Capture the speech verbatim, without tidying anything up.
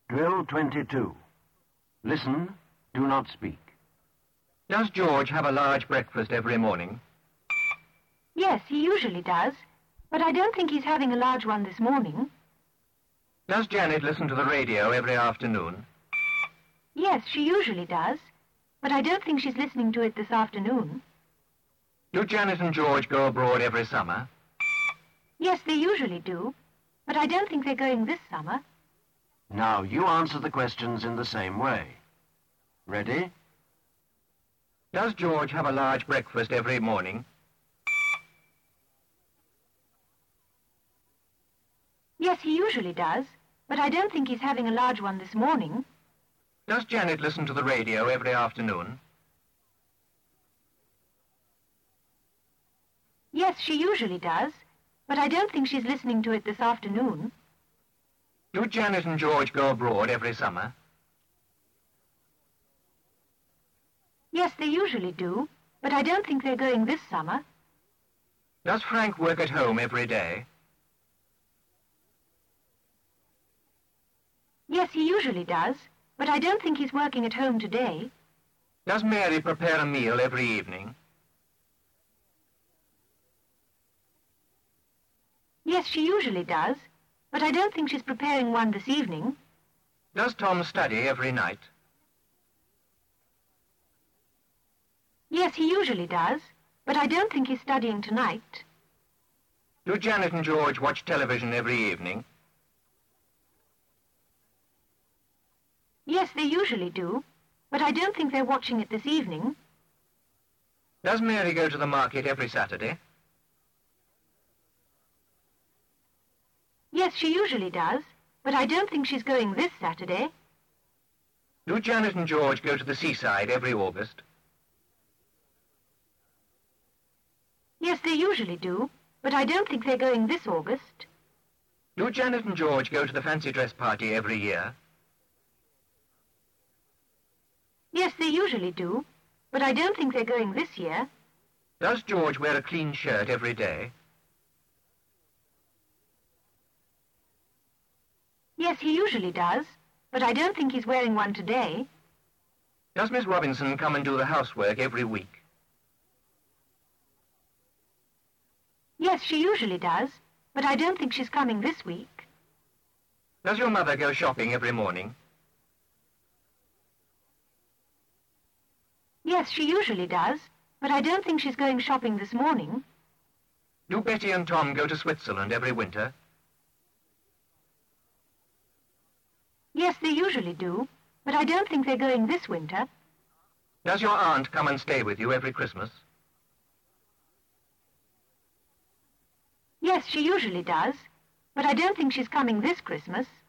Drill twenty-two. Listen, do not speak. Does George have a large breakfast every morning? Yes, he usually does, but I don't think he's having a large one this morning. Does Janet listen to the radio every afternoon? Yes, she usually does, but I don't think she's listening to it this afternoon. Do Janet and George go abroad every summer? Yes, they usually do, but I don't think they're going this summer. Now, you answer the questions in the same way. Ready? Does George have a large breakfast every morning? Yes, he usually does, but I don't think he's having a large one this morning. Does Janet listen to the radio every afternoon? Yes, she usually does, but I don't think she's listening to it this afternoon. Do Janet and George go abroad every summer? Yes, they usually do, but I don't think they're going this summer. Does Frank work at home every day? Yes, he usually does, but I don't think he's working at home today. Does Mary prepare a meal every evening? Yes, she usually does, but I don't think she's preparing one this evening. Does Tom study every night? Yes, he usually does, but I don't think he's studying tonight. Do Janet and George watch television every evening? Yes, they usually do, but I don't think they're watching it this evening. Does Mary go to the market every Saturday? Yes, she usually does, but I don't think she's going this Saturday. Do Janet and George go to the seaside every August? Yes, they usually do, but I don't think they're going this August. Do Janet and George go to the fancy dress party every year? Yes, they usually do, but I don't think they're going this year. Does George wear a clean shirt every day? Yes, he usually does, but I don't think he's wearing one today. Does Miss Robinson come and do the housework every week? Yes, she usually does, but I don't think she's coming this week. Does your mother go shopping every morning? Yes, she usually does, but I don't think she's going shopping this morning. Do Betty and Tom go to Switzerland every winter? Yes, they usually do, but I don't think they're going this winter. Does your aunt come and stay with you every Christmas? Yes, she usually does, but I don't think she's coming this Christmas.